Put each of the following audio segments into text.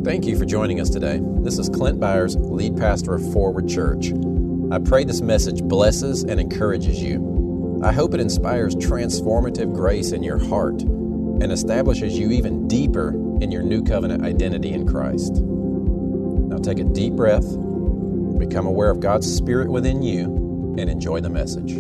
Thank you for joining us today. This is Clint Byers, lead pastor of Forward Church. I pray this message blesses and encourages you. I hope it inspires transformative grace in your heart and establishes you even deeper in your new covenant identity in Christ. Now take a deep breath, become aware of God's Spirit within you, and enjoy the message.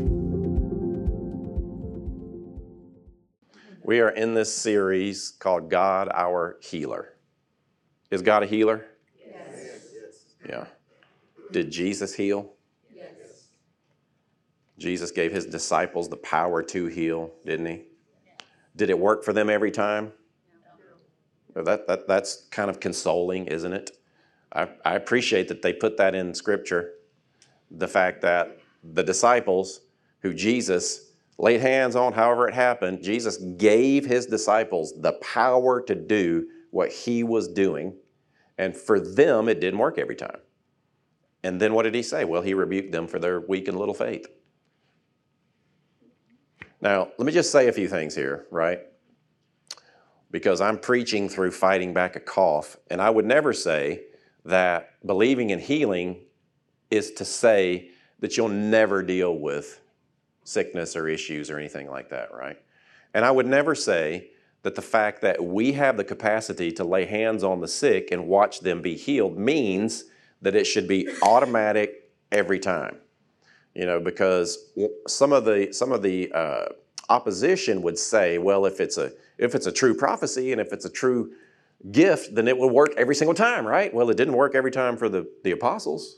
We are in this series called God Our Healer. Is God a healer? Yes. Yeah. Did Jesus heal? Yes. Jesus gave his disciples the power to heal, didn't he? Did it work for them every time? No. That's kind of consoling, isn't it? I appreciate that they put that in Scripture, the fact that the disciples who Jesus laid hands on, however it happened, Jesus gave his disciples the power to do what he was doing. And for them, it didn't work every time. And then what did he say? Well, he rebuked them for their weak and little faith. Now, let me just say a few things here, right? Because I'm preaching through fighting back a cough, and I would never say that believing in healing is to say that you'll never deal with sickness or issues or anything like that, right? And I would never say that the fact that we have the capacity to lay hands on the sick and watch them be healed means that it should be automatic every time. You know, because some of the opposition would say, well, if it's a true prophecy and if it's a true gift, then it will work every single time, right? Well, it didn't work every time for the apostles.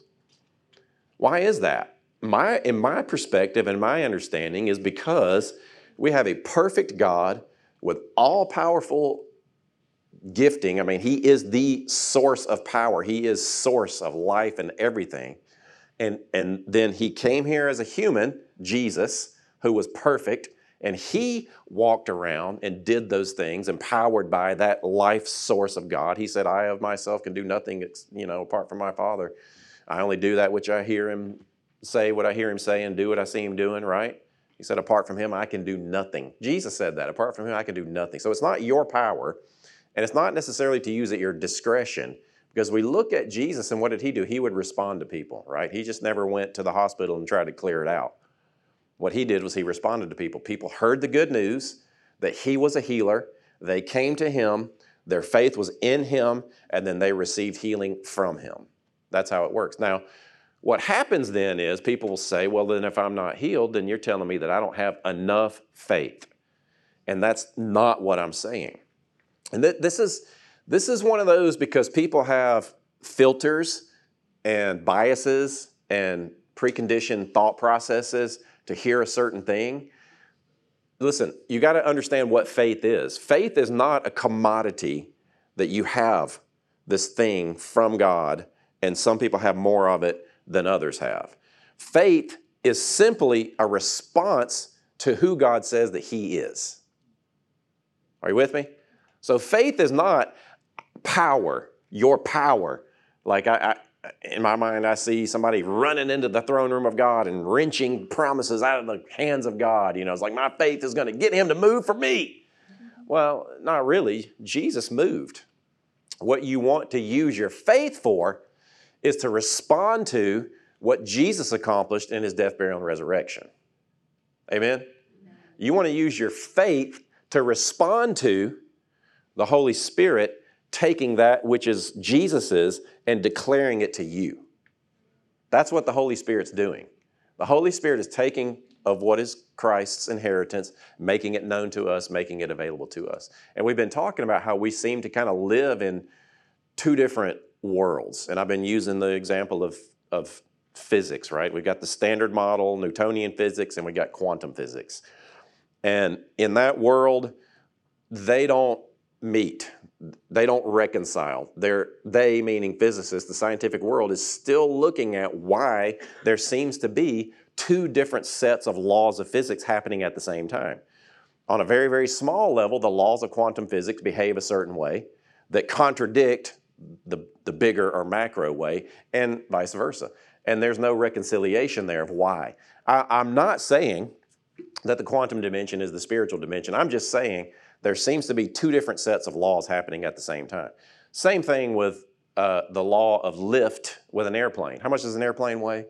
Why is that? In my perspective and my understanding is because we have a perfect God with all-powerful gifting. I mean, he is the source of power. He is source of life and everything. And then he came here as a human, Jesus, who was perfect, and he walked around and did those things empowered by that life source of God. He said, I of myself can do nothing, apart from my Father. I only do that which I hear him say, what I hear him say, and do what I see him doing, right? He said, apart from him, I can do nothing. Jesus said that. Apart from him, I can do nothing. So it's not your power, and it's not necessarily to use at your discretion, because we look at Jesus, and what did he do? He would respond to people, right? He just never went to the hospital and tried to clear it out. What he did was he responded to people. People heard the good news that he was a healer. They came to him. Their faith was in him, and then they received healing from him. That's how it works. Now, what happens then is people will say, well, then if I'm not healed, then you're telling me that I don't have enough faith. And that's not what I'm saying. And this is one of those, because people have filters and biases and preconditioned thought processes to hear a certain thing. Listen, you got to understand what faith is. Faith is not a commodity that you have this thing from God, and some people have more of it than others have. Faith is simply a response to who God says that he is. Are you with me? So faith is not power, your power. Like in my mind, I see somebody running into the throne room of God and wrenching promises out of the hands of God. It's like my faith is going to get him to move for me. Well, not really. Jesus moved. What you want to use your faith for is to respond to what Jesus accomplished in his death, burial, and resurrection. Amen? You want to use your faith to respond to the Holy Spirit taking that which is Jesus's and declaring it to you. That's what the Holy Spirit's doing. The Holy Spirit is taking of what is Christ's inheritance, making it known to us, making it available to us. And we've been talking about how we seem to kind of live in two different worlds. And I've been using the example of physics, right? We've got the standard model, Newtonian physics, and we got quantum physics. And in that world, they don't meet. They don't reconcile. They, meaning physicists, the scientific world, is still looking at why there seems to be two different sets of laws of physics happening at the same time. On a very, very small level, the laws of quantum physics behave a certain way that contradict the bigger or macro way, and vice versa. And there's no reconciliation there of why. I'm not saying that the quantum dimension is the spiritual dimension. I'm just saying there seems to be two different sets of laws happening at the same time. Same thing with the law of lift with an airplane. How much does an airplane weigh?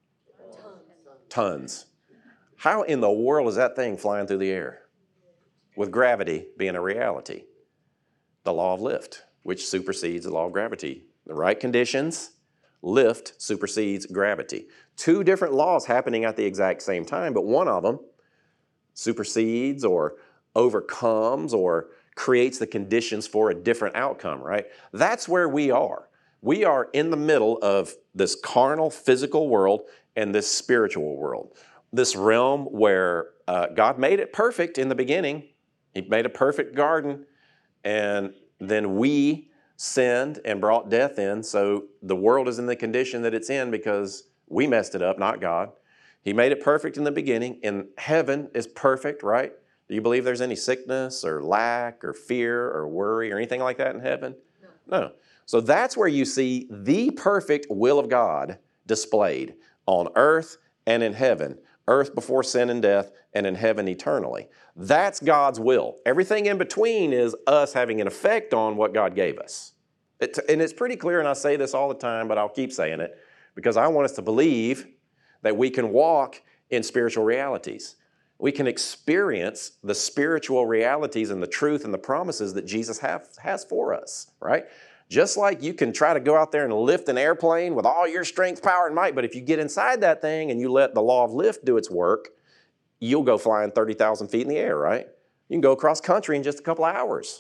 Tons. How in the world is that thing flying through the air? With gravity being a reality. The law of lift, which supersedes the law of gravity. The right conditions, lift supersedes gravity. Two different laws happening at the exact same time, but one of them supersedes or overcomes or creates the conditions for a different outcome, right? That's where we are. We are in the middle of this carnal, physical world and this spiritual world. This realm where God made it perfect in the beginning. He made a perfect garden, and then we sinned and brought death in, so the world is in the condition that it's in because we messed it up, not God. He made it perfect in the beginning, and heaven is perfect, right? Do you believe there's any sickness or lack or fear or worry or anything like that in heaven? No. So that's where you see the perfect will of God displayed on earth and in heaven. Earth before sin and death, and in heaven eternally. That's God's will. Everything in between is us having an effect on what God gave us. And it's pretty clear, and I say this all the time, but I'll keep saying it, because I want us to believe that we can walk in spiritual realities. We can experience the spiritual realities and the truth and the promises that Jesus has for us, right? Just like you can try to go out there and lift an airplane with all your strength, power, and might, but if you get inside that thing and you let the law of lift do its work, you'll go flying 30,000 feet in the air, right? You can go across country in just a couple of hours.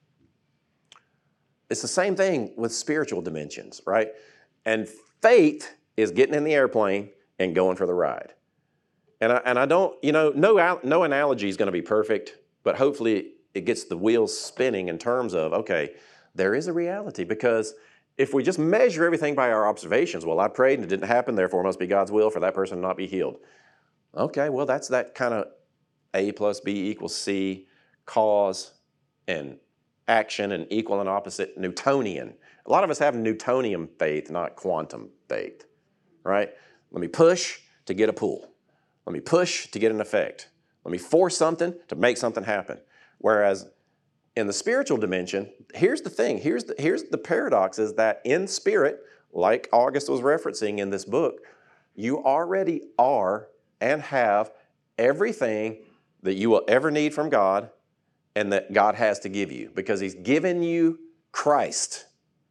It's the same thing with spiritual dimensions, right? And faith is getting in the airplane and going for the ride. And I don't, no analogy is going to be perfect, but hopefully it gets the wheels spinning in terms of, okay, there is a reality, because if we just measure everything by our observations, well, I prayed and it didn't happen, therefore it must be God's will for that person to not be healed. Okay, well, that's that kind of A plus B equals C, cause and action and equal and opposite, Newtonian. A lot of us have Newtonian faith, not quantum faith, right? Let me push to get a pull. Let me push to get an effect. Let me force something to make something happen. Whereas in the spiritual dimension, here's the thing, here's the paradox, is that in spirit, like August was referencing in this book, you already are and have everything that you will ever need from God and that God has to give you, because He's given you Christ.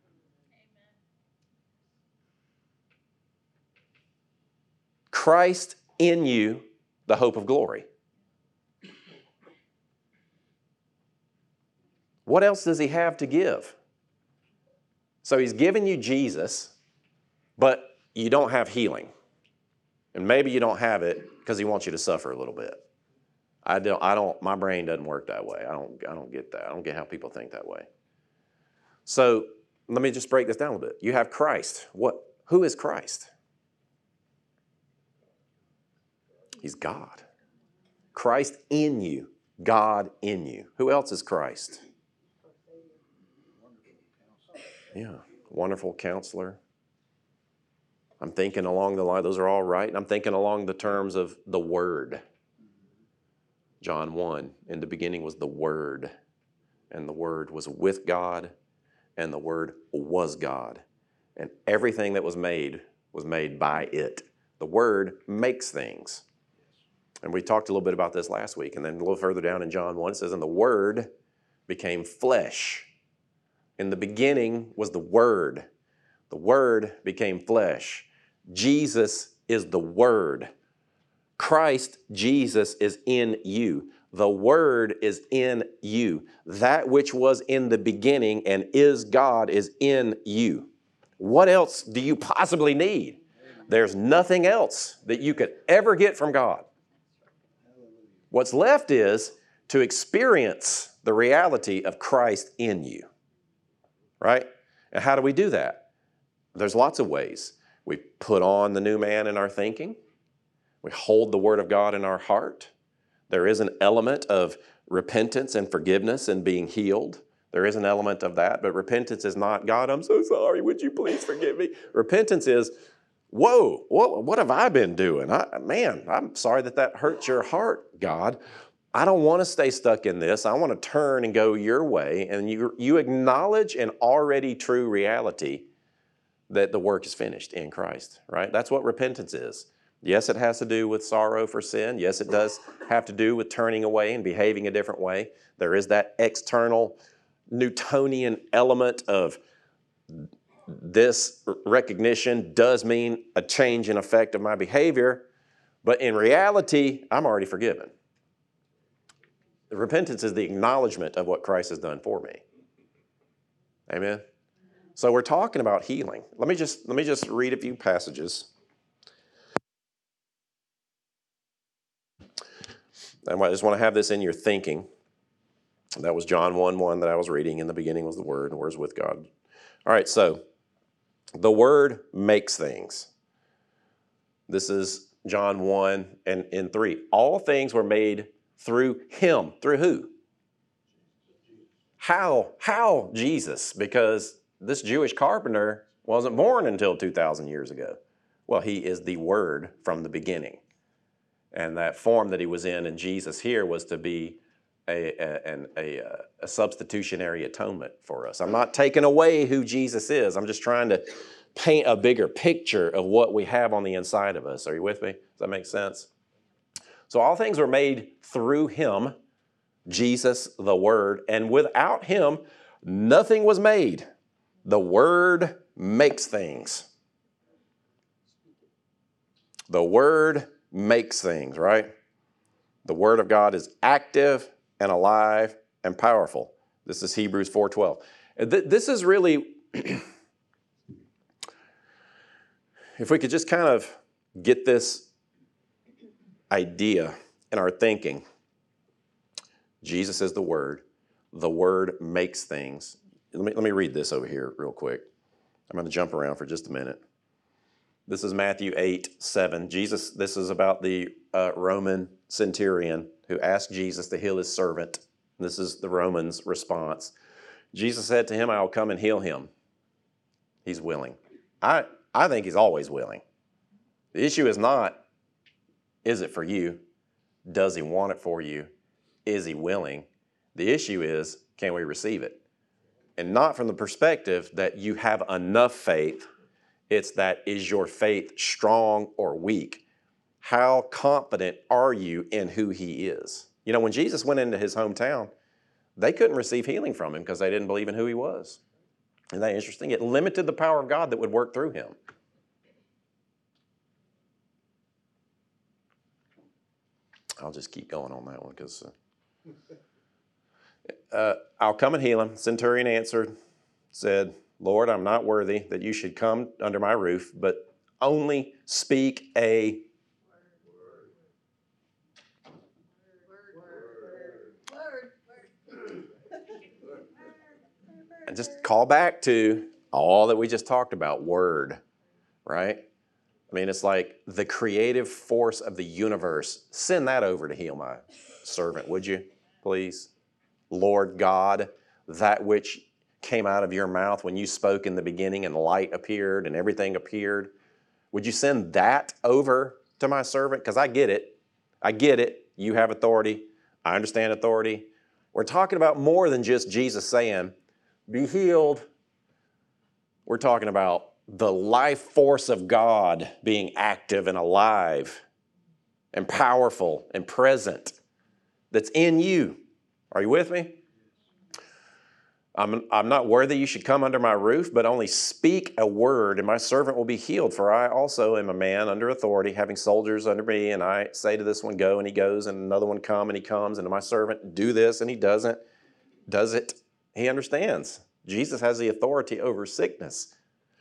Christ in you, the hope of glory. What else does He have to give? So He's given you Jesus, but you don't have healing. And maybe you don't have it because He wants you to suffer a little bit. My brain doesn't work that way. I don't get that. I don't get how people think that way. So let me just break this down a little bit. You have Christ. Who is Christ? He's God. Christ in you, God in you. Who else is Christ? Yeah, wonderful counselor. I'm thinking along the line, those are all right. I'm thinking along the terms of the Word. John 1, in the beginning was the Word, and the Word was with God, and the Word was God. And everything that was made by it. The Word makes things. And we talked a little bit about this last week, and then a little further down in John 1, it says, and the Word became flesh. In the beginning was the Word. The Word became flesh. Jesus is the Word. Christ, Jesus, is in you. The Word is in you. That which was in the beginning and is God is in you. What else do you possibly need? There's nothing else that you could ever get from God. What's left is to experience the reality of Christ in you. Right? And how do we do that? There's lots of ways. We put on the new man in our thinking. We hold the Word of God in our heart. There is an element of repentance and forgiveness and being healed. There is an element of that, but repentance is not, God, I'm so sorry, would you please forgive me? Repentance is, whoa, what have I been doing? I'm sorry that hurts your heart, God. I don't want to stay stuck in this. I want to turn and go your way. And you acknowledge an already true reality that the work is finished in Christ, right? That's what repentance is. Yes, it has to do with sorrow for sin. Yes, it does have to do with turning away and behaving a different way. There is that external Newtonian element of this recognition does mean a change in effect of my behavior, but in reality, I'm already forgiven. The repentance is the acknowledgement of what Christ has done for me. Amen? So we're talking about healing. Let me just read a few passages. I just want to have this in your thinking. That was John 1:1 that I was reading. In the beginning was the Word, and the Word was with God. All right, so the Word makes things. This is John 1 and 3. All things were made through Him. Through who? How? Jesus. Because this Jewish carpenter wasn't born until 2,000 years ago. Well, He is the Word from the beginning. And that form that He was in Jesus here was to be a substitutionary atonement for us. I'm not taking away who Jesus is. I'm just trying to paint a bigger picture of what we have on the inside of us. Are you with me? Does that make sense? So all things were made through Him, Jesus, the Word, and without Him, nothing was made. The Word makes things. The Word makes things, right? The Word of God is active and alive and powerful. This is Hebrews 4:12. This is really, if we could just kind of get this idea in our thinking. Jesus is the Word. The Word makes things. Let me read this over here real quick. I'm going to jump around for just a minute. This is Matthew 8:7. This is about the Roman centurion who asked Jesus to heal his servant. This is the Roman's response. Jesus said to him, I will come and heal him. He's willing. I think He's always willing. The issue is not, is it for you? Does He want it for you? Is He willing? The issue is, can we receive it? And not from the perspective that you have enough faith. It's that, is your faith strong or weak? How confident are you in who He is? You know, when Jesus went into His hometown, they couldn't receive healing from Him because they didn't believe in who He was. Isn't that interesting? It limited the power of God that would work through Him. I'll just keep going on that one because I'll come and heal him. Centurion answered, said, Lord, I'm not worthy that You should come under my roof, but only speak a and just call back to all that we just talked about, Word, right? I mean, it's like the creative force of the universe. Send that over to heal my servant, would you, please? Lord God, that which came out of Your mouth when You spoke in the beginning and light appeared and everything appeared. Would You send that over to my servant? Because I get it. I get it. You have authority. I understand authority. We're talking about more than just Jesus saying, be healed. We're talking about the life force of God being active and alive and powerful and present that's in you. Are you with me? I'm not worthy You should come under my roof, but only speak a word, and my servant will be healed. For I also am a man under authority, having soldiers under me, and I say to this one, go, and he goes, and another one, come, and he comes, and to my servant, do this, and he does it. He understands. Jesus has the authority over sickness.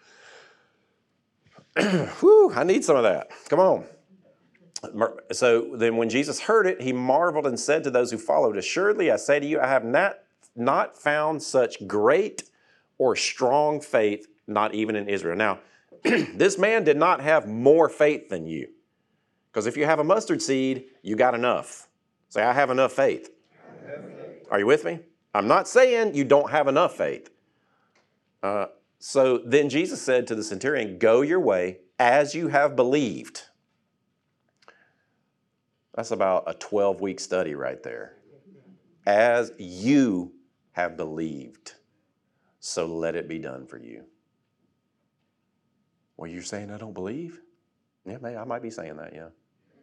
Whew, I need some of that. Come on. So then when Jesus heard it, He marveled and said to those who followed, assuredly, I say to you, I have not found such great or strong faith, not even in Israel. Now, this man did not have more faith than you. Because if you have a mustard seed, you got enough. Say, I have enough faith. Are you with me? I'm not saying you don't have enough faith. So then Jesus said to the centurion, go your way as you have believed. That's about a 12-week study right there. As you have believed, so let it be done for you. Well, you're saying I don't believe? Yeah, maybe I might be saying that, yeah.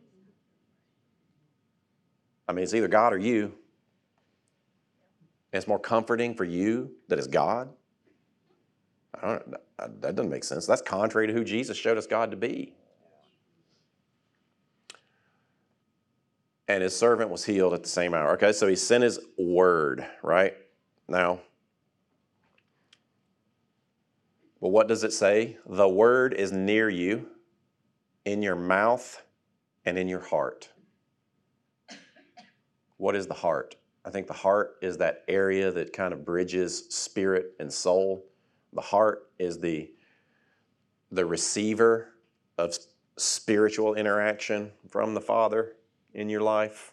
I mean, it's either God or you. And it's more comforting for you that it's God. That doesn't make sense. That's contrary to who Jesus showed us God to be. And his servant was healed at the same hour. Okay, so he sent his word, right? Now, well, what does it say? The word is near you, in your mouth and in your heart. What is the heart? I think the heart is that area that kind of bridges spirit and soul. The heart is the receiver of spiritual interaction from the Father in your life.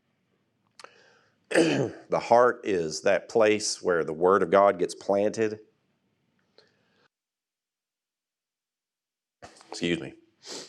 The heart is that place where the Word of God gets planted. Excuse me.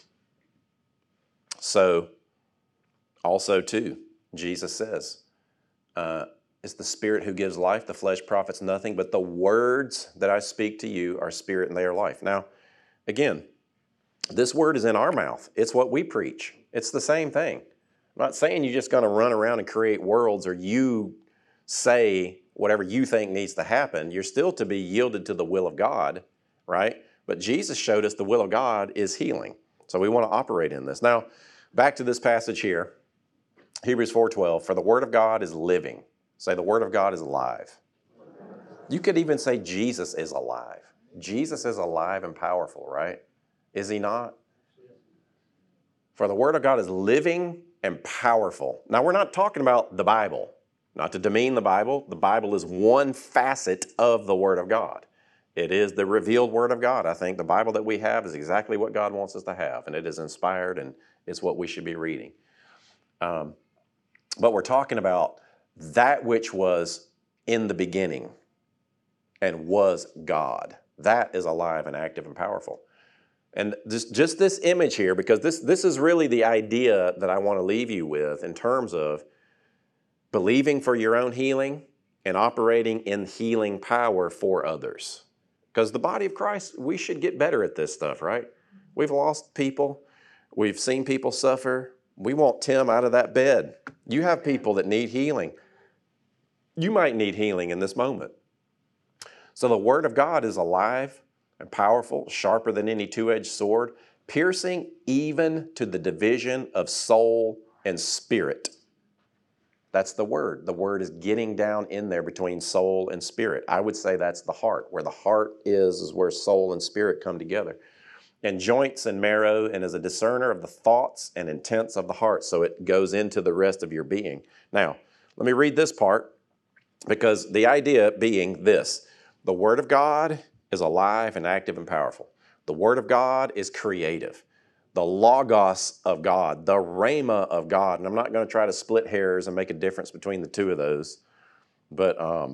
So, also too, Jesus says, it's the Spirit who gives life. The flesh profits nothing, but the words that I speak to you are spirit and they are life. Now, again, this word is in our mouth. It's what we preach. It's the same thing. I'm not saying you're just going to run around and create worlds or you say whatever you think needs to happen. You're still to be yielded to the will of God, right? But Jesus showed us the will of God is healing. So we want to operate in this. Now, back to this passage here. Hebrews 4:12, for the word of God is living. Say the word of God is alive. You could even say Jesus is alive. Jesus is alive and powerful, right? Is he not? For the word of God is living and powerful. Now, we're not talking about the Bible. Not to demean the Bible. The Bible is one facet of the word of God. It is the revealed word of God. I think the Bible that we have is exactly what God wants us to have, and it is inspired, and it's what we should be reading. But we're talking about that which was in the beginning and was God. That is alive and active and powerful. And just this image here, because this is really the idea that I want to leave you with in terms of believing for your own healing and operating in healing power for others. Because the body of Christ, we should get better at this stuff, right? We've lost people. We've seen people suffer. We want Tim out of that bed. You have people that need healing. You might need healing in this moment. So the Word of God is alive and powerful, sharper than any two-edged sword, piercing even to the division of soul and spirit. That's the Word. The Word is getting down in there between soul and spirit. I would say that's the heart. Where the heart is where soul and spirit come together. And joints and marrow, and is a discerner of the thoughts and intents of the heart. So it goes into the rest of your being. Now, let me read this part, because the idea being this: the Word of God is alive and active and powerful. The Word of God is creative. The Logos of God, the Rhema of God, and I'm not going to try to split hairs and make a difference between the two of those, but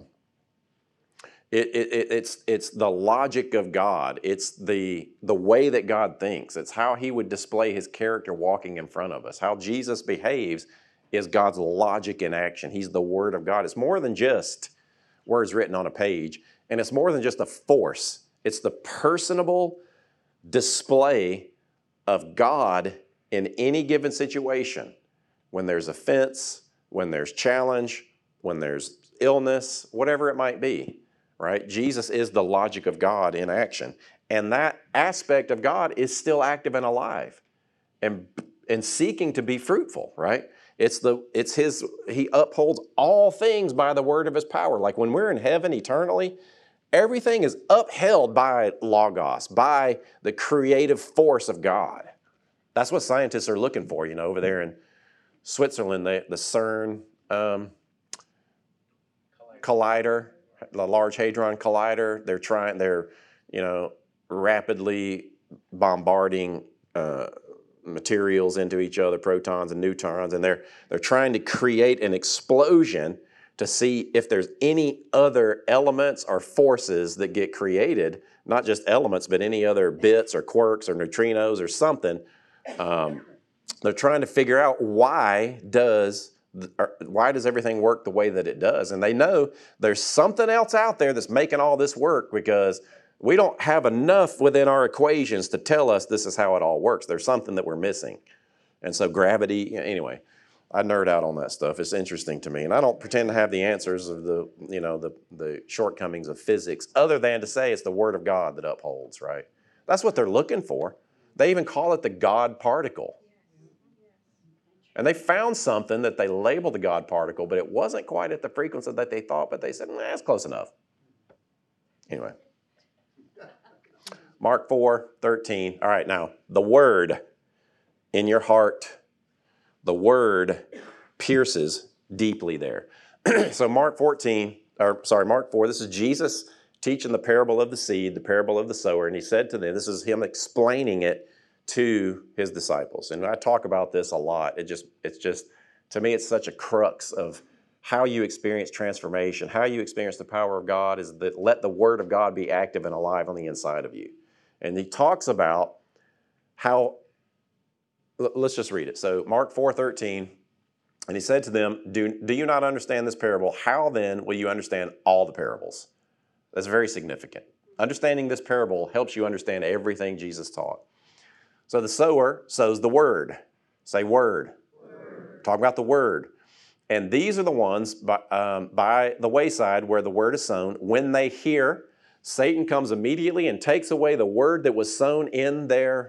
it's the logic of God. It's the way that God thinks. It's how he would display his character walking in front of us. How Jesus behaves is God's logic in action. He's the Word of God. It's more than just words written on a page, and it's more than just a force. It's the personable display of God in any given situation. When there's offense, when there's challenge, when there's illness, whatever it might be. Right? Jesus is the logic of God in action. And that aspect of God is still active and alive and seeking to be fruitful, right? He upholds all things by the word of his power. Like when we're in heaven eternally, everything is upheld by Logos, by the creative force of God. That's what scientists are looking for, over there in Switzerland, the CERN collider. The Large Hadron Collider, they're rapidly bombarding materials into each other, protons and neutrons, and they're trying to create an explosion to see if there's any other elements or forces that get created, not just elements, but any other bits or quirks or neutrinos or something They're trying to figure out why does everything work the way that it does? And they know there's something else out there that's making all this work, because we don't have enough within our equations to tell us this is how it all works. There's something that we're missing. And so gravity, anyway, I nerd out on that stuff. It's interesting to me. And I don't pretend to have the answers of the shortcomings of physics, other than to say it's the Word of God that upholds, right? That's what they're looking for. They even call it the God particle. And they found something that they labeled the God particle, but it wasn't quite at the frequency that they thought, but they said, that's close enough. Anyway. Mark 4:13. All right, now, the Word in your heart, the Word pierces deeply there. So Mark 4, this is Jesus teaching the parable of the seed, the parable of the sower, and he said to them, this is him explaining it to his disciples. And I talk about this a lot. It's just, to me, it's such a crux of how you experience transformation, how you experience the power of God, is that let the Word of God be active and alive on the inside of you. And he talks about how, let's just read it. So Mark 4:13, and he said to them, do you not understand this parable? How then will you understand all the parables? That's very significant. Understanding this parable helps you understand everything Jesus taught. So the sower sows the word. Say word. Word. Talk about the word. And these are the ones by the wayside where the word is sown. When they hear, Satan comes immediately and takes away the word that was sown in their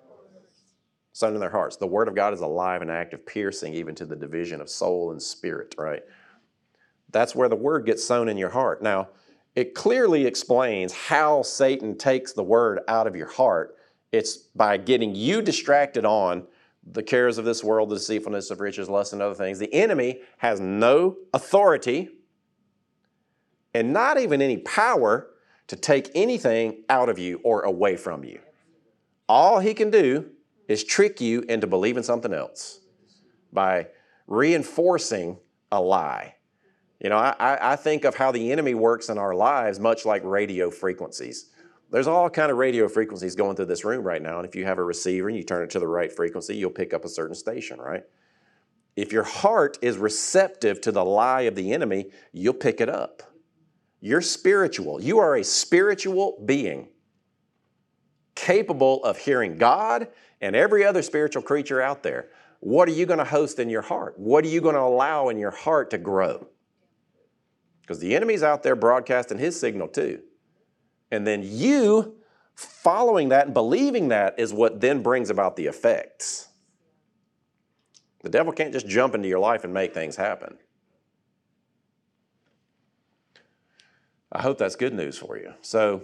hearts. The word of God is alive and active, piercing even to the division of soul and spirit, right? That's where the word gets sown in your heart. Now, it clearly explains how Satan takes the word out of your heart. It's by getting you distracted on the cares of this world, the deceitfulness of riches, lust, and other things. The enemy has no authority and not even any power to take anything out of you or away from you. All he can do is trick you into believing something else by reinforcing a lie. You know, I think of how the enemy works in our lives much like radio frequencies. There's all kind of radio frequencies going through this room right now, and if you have a receiver and you turn it to the right frequency, you'll pick up a certain station, right? If your heart is receptive to the lie of the enemy, you'll pick it up. You're spiritual. You are a spiritual being capable of hearing God and every other spiritual creature out there. What are you going to host in your heart? What are you going to allow in your heart to grow? Because the enemy's out there broadcasting his signal too. And then you following that and believing that is what then brings about the effects. The devil can't just jump into your life and make things happen. I hope that's good news for you. So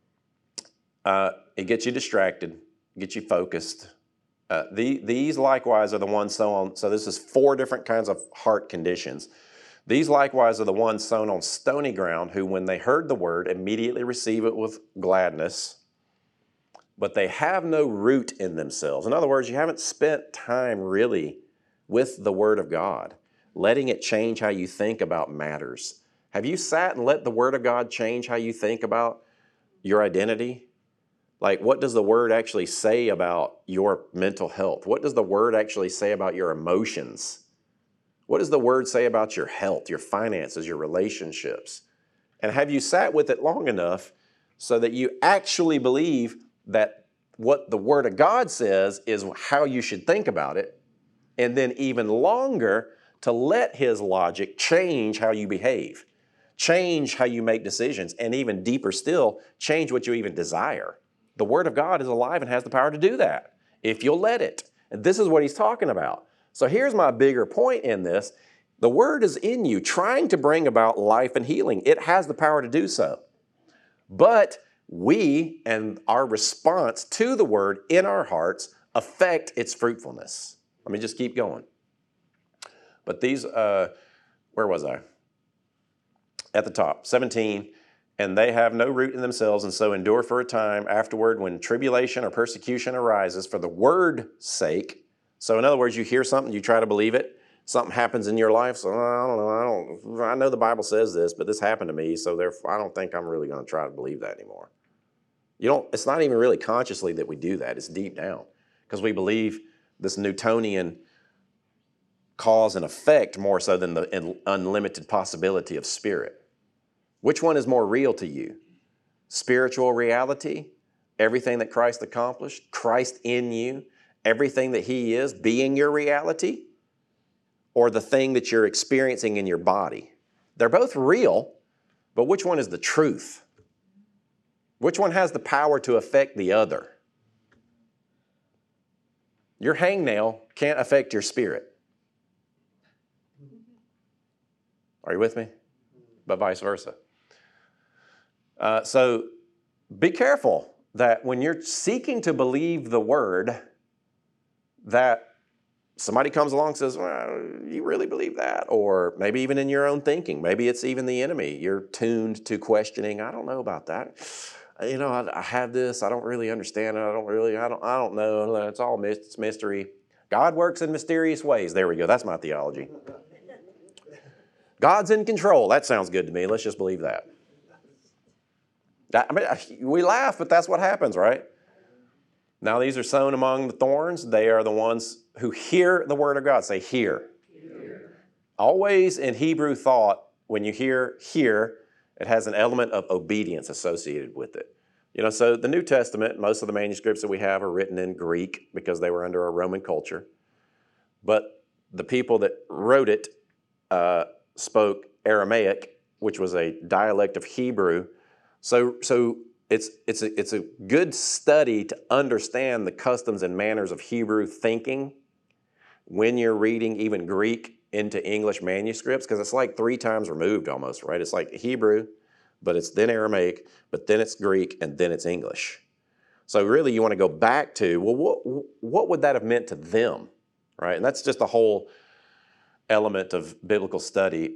it gets you distracted, gets you focused. These likewise are the ones sown on, so this is 4 different kinds of heart conditions. These likewise are the ones sown on stony ground, who when they heard the word immediately receive it with gladness, but they have no root in themselves. In other words, you haven't spent time really with the Word of God, letting it change how you think about matters. Have you sat and let the Word of God change how you think about your identity? Like, what does the Word actually say about your mental health? What does the Word actually say about your emotions? What does the Word say about your health, your finances, your relationships? And have you sat with it long enough so that you actually believe that what the Word of God says is how you should think about it, and then even longer to let His logic change how you behave, change how you make decisions, and even deeper still, change what you even desire? The Word of God is alive and has the power to do that if you'll let it. And this is what he's talking about. So here's my bigger point in this. The Word is in you, trying to bring about life and healing. It has the power to do so. But we and our response to the Word in our hearts affect its fruitfulness. Let me just keep going. But these, where was I? At the top, 17. And they have no root in themselves, and so endure for a time. Afterward, when tribulation or persecution arises for the word's sake. So in other words, you hear something, you try to believe it. Something happens in your life, so I don't know. I know the Bible says this, but this happened to me, so therefore I don't think I'm really going to try to believe that anymore. It's not even really consciously that we do that. It's deep down because we believe this Newtonian cause and effect more so than the unlimited possibility of spirit. Which one is more real to you? Spiritual reality, everything that Christ accomplished, Christ in you, everything that He is being your reality, or the thing that you're experiencing in your body? They're both real, but which one is the truth? Which one has the power to affect the other? Your hangnail can't affect your spirit. Are you with me? But vice versa. So be careful that when you're seeking to believe the word, that somebody comes along and says, well, you really believe that? Or maybe even in your own thinking, maybe it's even the enemy. You're tuned to questioning, I don't know about that. You know, I have this, I don't really understand it, I don't know, it's all it's mystery. God works in mysterious ways. There we go, that's my theology. God's in control. That sounds good to me. Let's just believe that. I mean, we laugh, but that's what happens, right? Now these are sown among the thorns. They are the ones who hear the word of God. Say, hear. Hear. Always in Hebrew thought, when you hear, it has an element of obedience associated with it. You know, so the New Testament, most of the manuscripts that we have are written in Greek because they were under a Roman culture. But the people that wrote it spoke Aramaic, which was a dialect of Hebrew. So it's a good study to understand the customs and manners of Hebrew thinking when you're reading even Greek into English manuscripts, because it's like 3 times removed almost, right? It's like Hebrew, but it's then Aramaic, but then it's Greek, and then it's English. So really you want to go back to, well, what would that have meant to them, right? And that's just a whole element of biblical study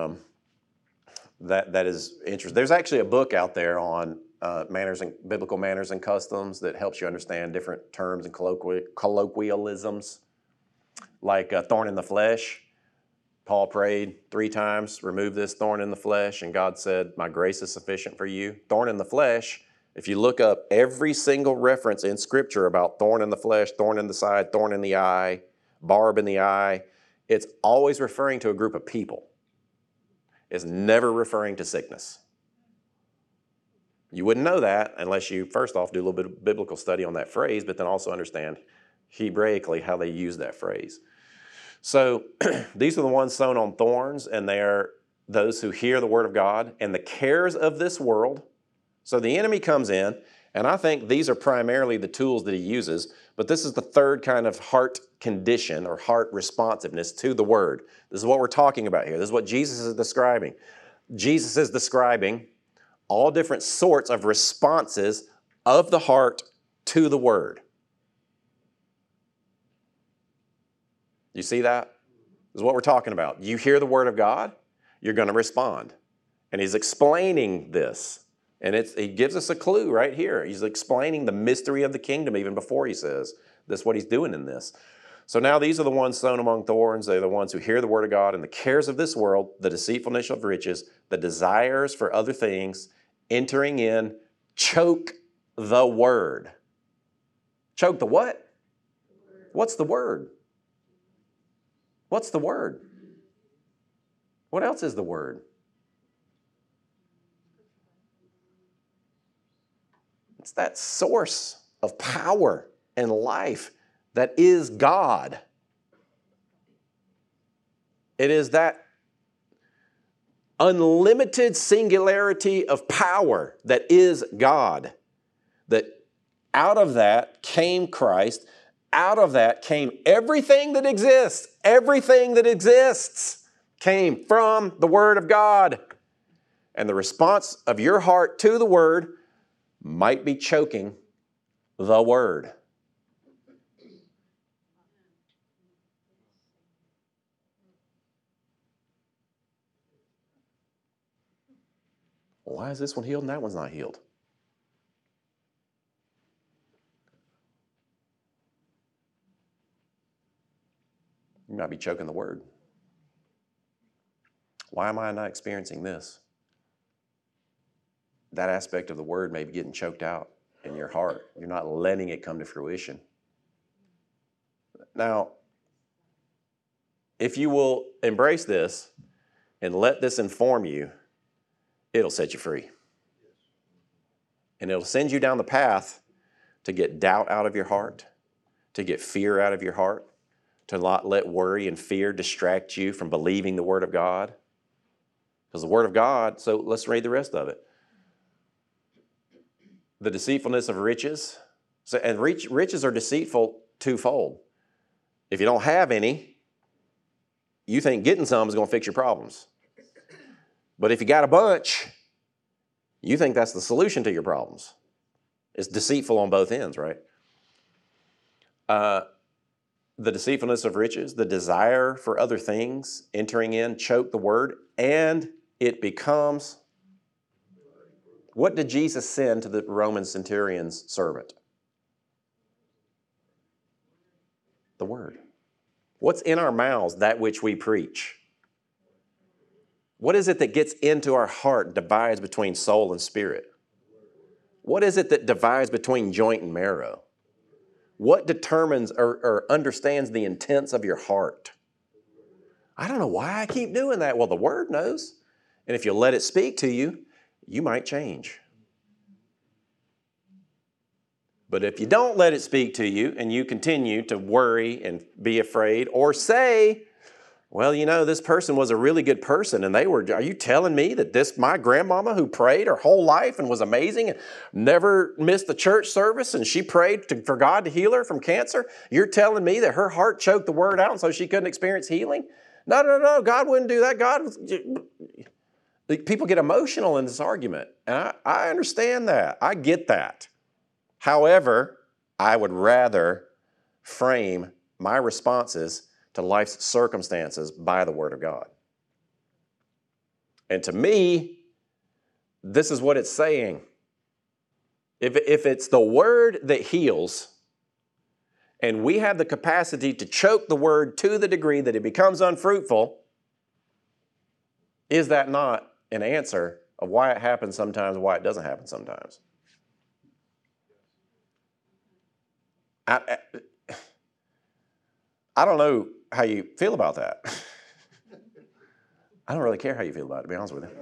that is interesting. There's actually a book out there on biblical manners and customs that helps you understand different terms and colloquialisms, like thorn in the flesh. Paul prayed 3 times, remove this thorn in the flesh, and God said, my grace is sufficient for you. Thorn in the flesh, if you look up every single reference in Scripture about thorn in the flesh, thorn in the side, thorn in the eye, barb in the eye, it's always referring to a group of people. It's never referring to sickness. You wouldn't know that unless you, first off, do a little bit of biblical study on that phrase, but then also understand Hebraically how they use that phrase. So these are the ones sown on thorns, and they are those who hear the word of God and the cares of this world. So the enemy comes in, and I think these are primarily the tools that he uses, but this is the third kind of heart condition or heart responsiveness to the word. This is what we're talking about here. This is what Jesus is describing. Jesus is describing all different sorts of responses of the heart to the word. You see that? This is what we're talking about. You hear the word of God, you're going to respond. And he's explaining this. And he gives us a clue right here. He's explaining the mystery of the kingdom even before he says that's what he's doing in this. So now these are the ones sown among thorns. They're the ones who hear the word of God and the cares of this world, the deceitfulness of riches, the desires for other things, entering in, choke the word. Choke the what? What's the word? What's the word? What else is the word? It's that source of power and life that is God. It is that unlimited singularity of power that is God. That out of that came Christ. Out of that came everything that exists. Everything that exists came from the Word of God. And the response of your heart to the Word might be choking the Word. Why is this one healed and that one's not healed? You might be choking the Word. Why am I not experiencing this? That aspect of the Word may be getting choked out in your heart. You're not letting it come to fruition. Now, if you will embrace this and let this inform you, it'll set you free. And it'll send you down the path to get doubt out of your heart, to get fear out of your heart, to not let worry and fear distract you from believing the Word of God. Because the Word of God, so let's read the rest of it. The deceitfulness of riches. And riches are deceitful twofold. If you don't have any, you think getting some is going to fix your problems. But if you got a bunch, you think that's the solution to your problems. It's deceitful on both ends, right? The deceitfulness of riches, the desire for other things entering in, choke the word, and it becomes... What did Jesus send to the Roman centurion's servant? The word. What's in our mouths? That which we preach. What is it that gets into our heart, divides between soul and spirit? What is it that divides between joint and marrow? What determines or understands the intents of your heart? I don't know why I keep doing that. Well, the Word knows. And if you let it speak to you, you might change. But if you don't let it speak to you and you continue to worry and be afraid or say, well, you know, this person was a really good person and are you telling me that my grandmama who prayed her whole life and was amazing and never missed the church service and she prayed for God to heal her from cancer, you're telling me that her heart choked the word out and so she couldn't experience healing? No, God wouldn't do that. People get emotional in this argument, and I understand that. I get that. However, I would rather frame my responses to life's circumstances by the Word of God. And to me, this is what it's saying. If it's the Word that heals, and we have the capacity to choke the Word to the degree that it becomes unfruitful, is that not an answer of why it happens sometimes and why it doesn't happen sometimes? I don't know how you feel about that. I don't really care how you feel about it, to be honest with you.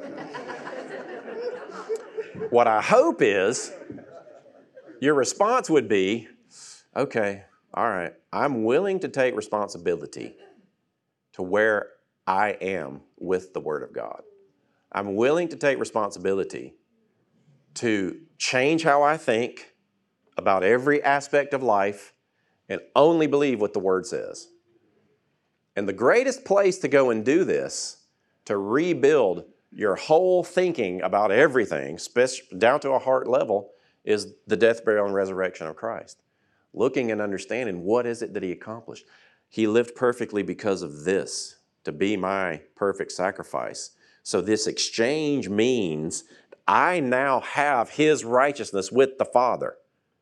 What I hope is your response would be, okay, all right, I'm willing to take responsibility to where I am with the Word of God. I'm willing to take responsibility to change how I think about every aspect of life and only believe what the Word says. And the greatest place to go and do this, to rebuild your whole thinking about everything, down to a heart level, is the death, burial, and resurrection of Christ. Looking and understanding what is it that He accomplished. He lived perfectly because of this, to be my perfect sacrifice. So this exchange means I now have His righteousness with the Father.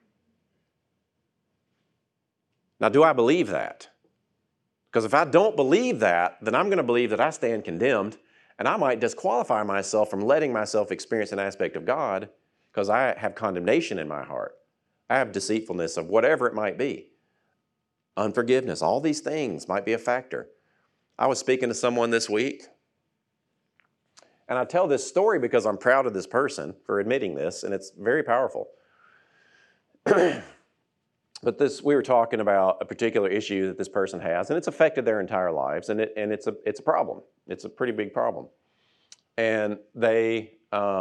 Now, do I believe that? Because if I don't believe that, then I'm going to believe that I stand condemned, and I might disqualify myself from letting myself experience an aspect of God because I have condemnation in my heart. I have deceitfulness of whatever it might be. Unforgiveness, all these things might be a factor. I was speaking to someone this week, and I tell this story because I'm proud of this person for admitting this, and it's very powerful. But we were talking about a particular issue that this person has, and it's affected their entire lives, and it's a problem. It's a pretty big problem. And there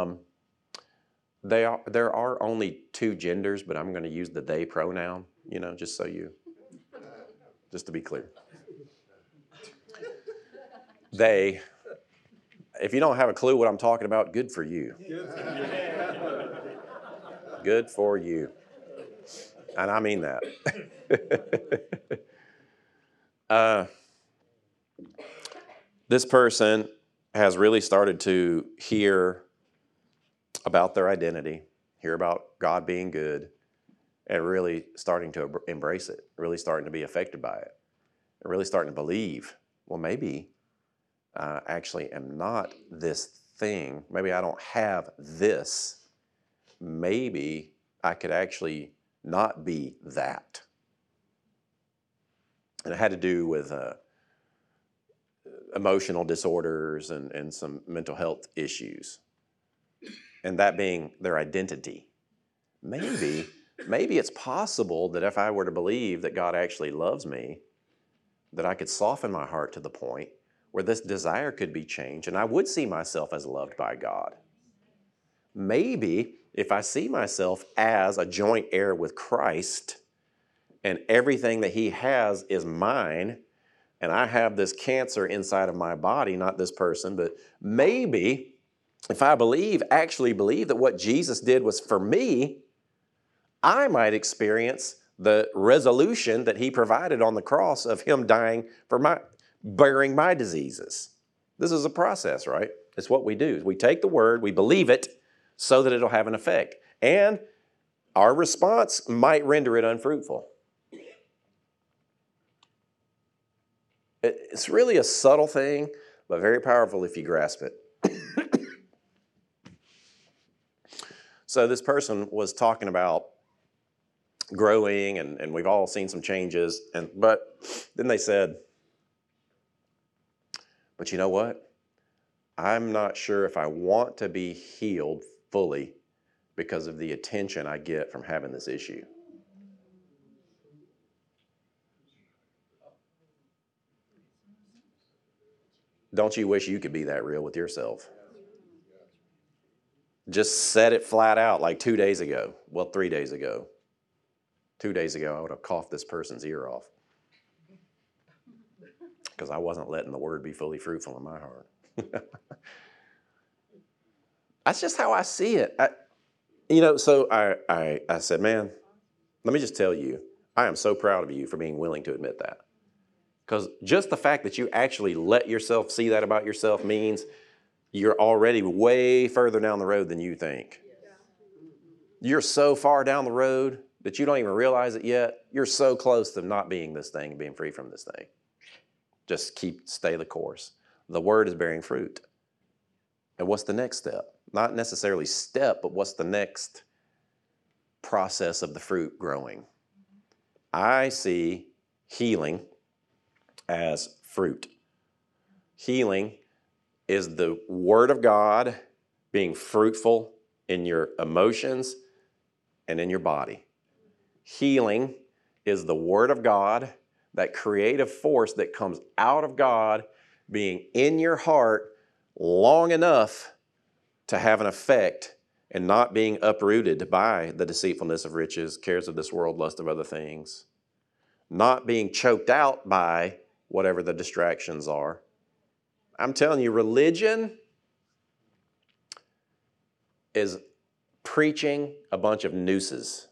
are only two genders, but I'm going to use the they pronoun, just to be clear. They, if you don't have a clue what I'm talking about, good for you. Good for you. And I mean that. This person has really started to hear about their identity, hear about God being good, and really starting to embrace it, really starting to be affected by it, and really starting to believe, well, maybe I actually am not this thing. Maybe I don't have this. Maybe I could actually not be that. And it had to do with emotional disorders and some mental health issues. And that being their identity. Maybe it's possible that if I were to believe that God actually loves me, that I could soften my heart to the point where this desire could be changed and I would see myself as loved by God. Maybe if I see myself as a joint heir with Christ and everything that He has is mine, and I have this cancer inside of my body, not this person, but maybe if I actually believe that what Jesus did was for me, I might experience the resolution that He provided on the cross of Him dying for bearing my diseases. This is a process, right? It's what we do. We take the word, we believe it so that it'll have an effect. And our response might render it unfruitful. It's really a subtle thing, but very powerful if you grasp it. So this person was talking about growing, and we've all seen some changes. But then they said, but you know what? I'm not sure if I want to be healed fully because of the attention I get from having this issue. Don't you wish you could be that real with yourself? Just said it flat out like 2 days ago. Well, 3 days ago. 2 days ago, I would have coughed this person's ear off because I wasn't letting the word be fully fruitful in my heart. That's just how I see it. So I said, man, let me just tell you, I am so proud of you for being willing to admit that. Because just the fact that you actually let yourself see that about yourself means you're already way further down the road than you think. You're so far down the road that you don't even realize it yet. You're so close to not being this thing and being free from this thing. Just stay the course. The word is bearing fruit. And what's the next step? Not necessarily step, but what's the next process of the fruit growing? I see healing as fruit. Healing is the Word of God being fruitful in your emotions and in your body. Healing is the Word of God, that creative force that comes out of God being in your heart long enough to have an effect and not being uprooted by the deceitfulness of riches, cares of this world, lust of other things. Not being choked out by whatever the distractions are. I'm telling you, religion is preaching a bunch of nooses.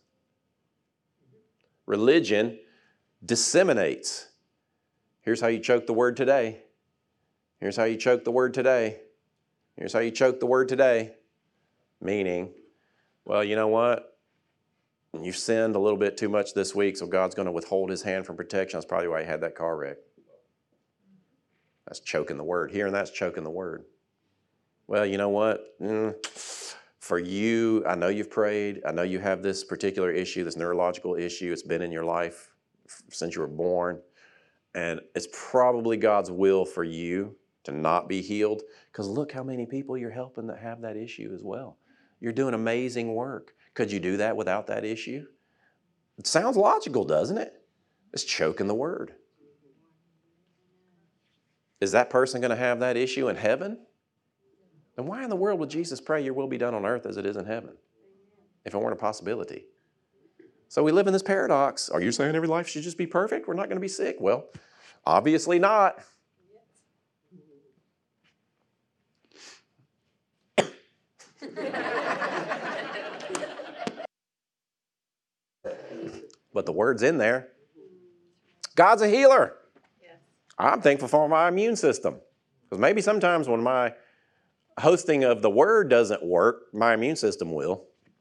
Religion disseminates. Here's how you choke the word today. Here's how you choke the word today. Here's how you choke the word today. Meaning, well, you know what? You sinned a little bit too much this week, so God's going to withhold His hand from protection. That's probably why you had that car wreck. That's choking the word. Hearing that's choking the word. Well, you know what? For you, I know you've prayed. I know you have this particular issue, this neurological issue. It's been in your life since you were born. And it's probably God's will for you to not be healed, because look how many people you're helping that have that issue as well. You're doing amazing work. Could you do that without that issue? It sounds logical, doesn't it? It's choking the word. Is that person going to have that issue in heaven? Then why in the world would Jesus pray, your will be done on earth as it is in heaven, if it weren't a possibility? So we live in this paradox. Are you saying every life should just be perfect? We're not going to be sick. Well, obviously not. But the word's in there. God's a healer. Yes. I'm thankful for my immune system. Because maybe sometimes when my hosting of the word doesn't work, my immune system will.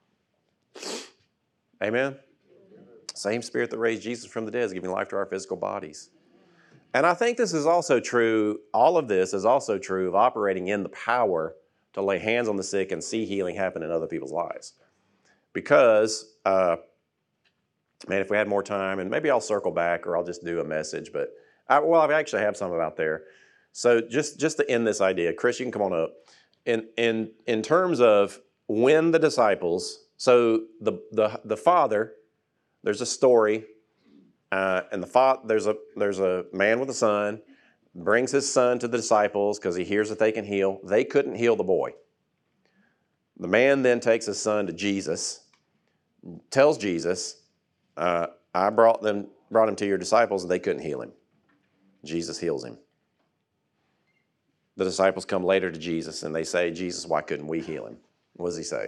Amen? Same Spirit that raised Jesus from the dead is giving life to our physical bodies. And I think this is also true, all of this is also true of operating in the power to lay hands on the sick and see healing happen in other people's lives. Because Man, if we had more time, and maybe I'll circle back or I'll just do a message, but I actually have some about there. So just to end this idea, Chris, you can come on up. In terms of when the disciples, so the father, there's a story, and there's a man with a son, brings his son to the disciples because he hears that they can heal. They couldn't heal the boy. The man then takes his son to Jesus, tells Jesus, I brought him to your disciples and they couldn't heal him. Jesus heals him. The disciples come later to Jesus and they say, Jesus, why couldn't we heal him? What does he say?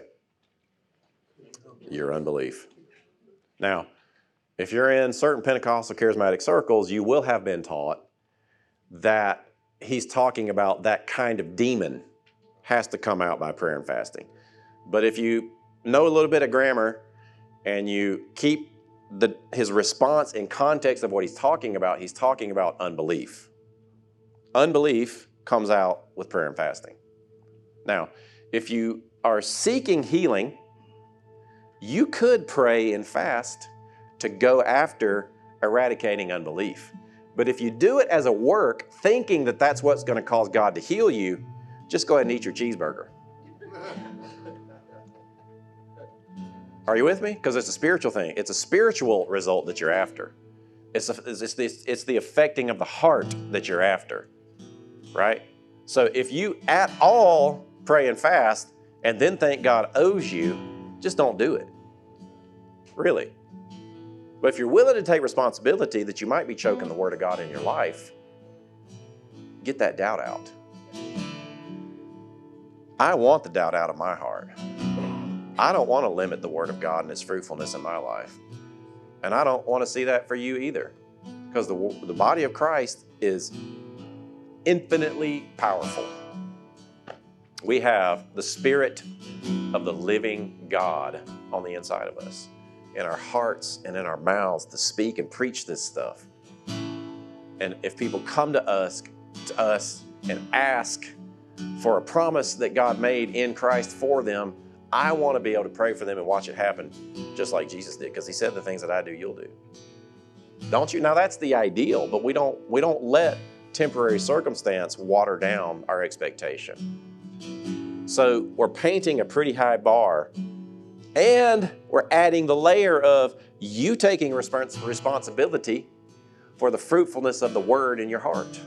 Your unbelief. Now, if you're in certain Pentecostal charismatic circles, you will have been taught that he's talking about that kind of demon has to come out by prayer and fasting. But if you know a little bit of grammar and you keep his response in context of what he's talking about unbelief. Unbelief comes out with prayer and fasting. Now, if you are seeking healing, you could pray and fast to go after eradicating unbelief. But if you do it as a work, thinking that that's what's going to cause God to heal you, just go ahead and eat your cheeseburger. Are you with me? Because it's a spiritual thing. It's a spiritual result that you're after. It's the affecting of the heart that you're after, right? So if you at all pray and fast and then think God owes you, just don't do it. Really. But if you're willing to take responsibility that you might be choking the Word of God in your life, get that doubt out. I want the doubt out of my heart. I don't want to limit the Word of God and its fruitfulness in my life. And I don't want to see that for you either. Because the body of Christ is infinitely powerful. We have the Spirit of the living God on the inside of us, in our hearts and in our mouths to speak and preach this stuff. And if people come to us and ask for a promise that God made in Christ for them, I want to be able to pray for them and watch it happen just like Jesus did, because he said the things that I do, you'll do. Don't you? Now that's the ideal, but we don't let temporary circumstance water down our expectation. So we're painting a pretty high bar, and we're adding the layer of you taking responsibility for the fruitfulness of the Word in your heart.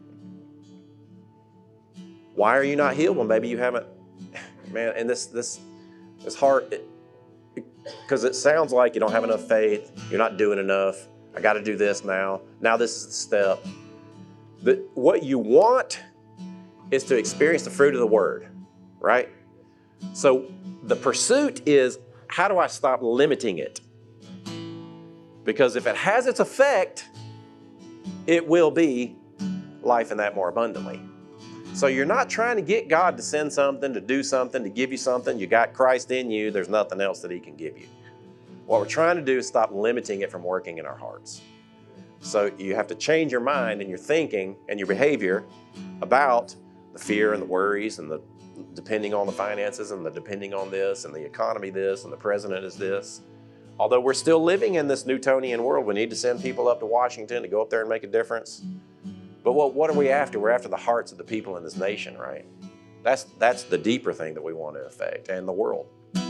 Why are you not healed? Well, maybe you haven't, man, and this hard, because it sounds like you don't have enough faith, you're not doing enough, I got to do this now, this is the step. But what you want is to experience the fruit of the Word, right? So the pursuit is, how do I stop limiting it? Because if it has its effect, it will be life and that more abundantly. So you're not trying to get God to send something, to do something, to give you something. You got Christ in you. There's nothing else that he can give you. What we're trying to do is stop limiting it from working in our hearts. So you have to change your mind and your thinking and your behavior about the fear and the worries and the depending on the finances and the depending on this and the economy this and the president is this. Although we're still living in this Newtonian world, we need to send people up to Washington to go up there and make a difference. But what are we after? We're after the hearts of the people in this nation, right? That's the deeper thing that we want to affect, and the world.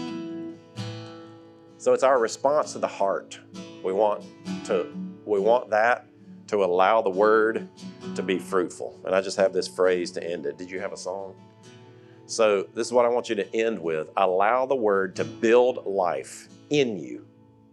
So it's our response to the heart. We want that to allow the Word to be fruitful. And I just have this phrase to end it. Did you have a song? So this is what I want you to end with. Allow the Word to build life in you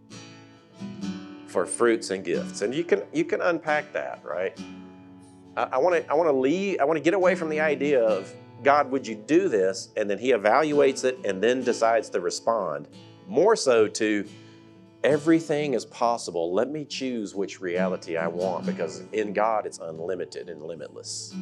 for fruits and gifts. And you can unpack that, right? I want to get away from the idea of, God, would you do this? And then he evaluates it and then decides to respond. More so to, everything is possible. Let me choose which reality I want, because in God it's unlimited and limitless.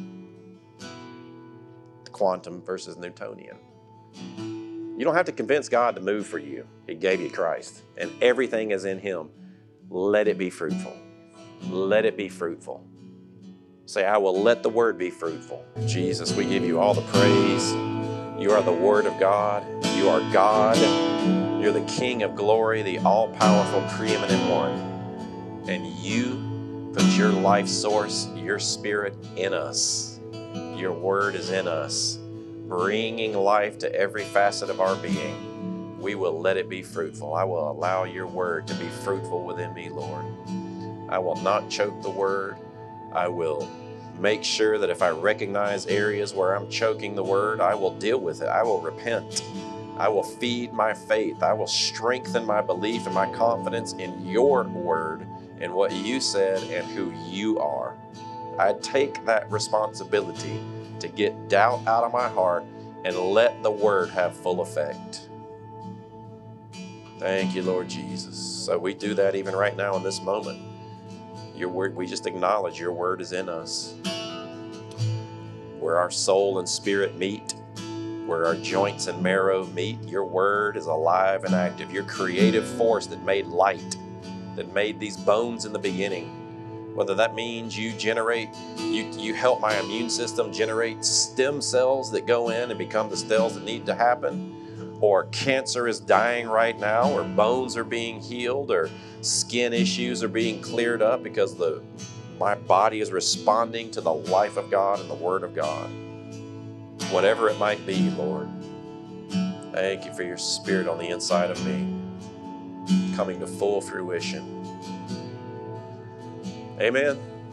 Quantum versus Newtonian. You don't have to convince God to move for you. He gave you Christ, and everything is in him. Let it be fruitful. Let it be fruitful. Say, I will let the Word be fruitful. Jesus, we give you all the praise. You are the Word of God. You are God. You're the King of glory, the all-powerful, preeminent one. And you put your life source, your spirit in us. Your word is in us, bringing life to every facet of our being. We will let it be fruitful. I will allow your word to be fruitful within me, Lord. I will not choke the word. I will make sure that if I recognize areas where I'm choking the word, I will deal with it. I will repent. I will feed my faith. I will strengthen my belief and my confidence in your word and what you said and who you are. I take that responsibility to get doubt out of my heart and let the word have full effect. Thank you, Lord Jesus. So we do that even right now in this moment. Your word, we just acknowledge your word is in us. Where our soul and spirit meet, where our joints and marrow meet, your word is alive and active. Your creative force that made light, that made these bones in the beginning. Whether that means you help my immune system generate stem cells that go in and become the cells that need to happen, or cancer is dying right now, or bones are being healed, or skin issues are being cleared up because my body is responding to the life of God and the Word of God. Whatever it might be, Lord, thank you for your Spirit on the inside of me, coming to full fruition. Amen.